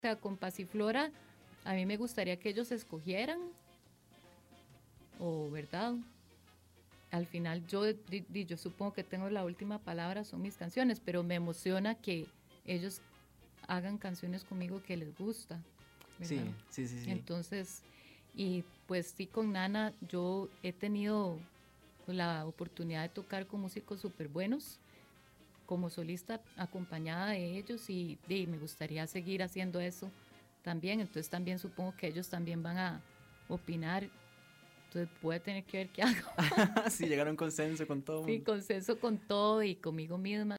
sea, con Pasiflora, a mí me gustaría que ellos escogieran, o verdad, al final yo supongo que tengo la última palabra, son mis canciones, pero me emociona que ellos hagan canciones conmigo que les gusta, ¿verdad? Sí, sí, sí, sí. Entonces, y pues sí, con Nana yo he tenido la oportunidad de tocar con músicos súper buenos como solista acompañada de ellos y me gustaría seguir haciendo eso también. Entonces también supongo que ellos también van a opinar. Entonces voy a tener que ver qué hago. Sí, llegaron a un consenso con todo el Sí, mundo. consenso con todo y conmigo misma.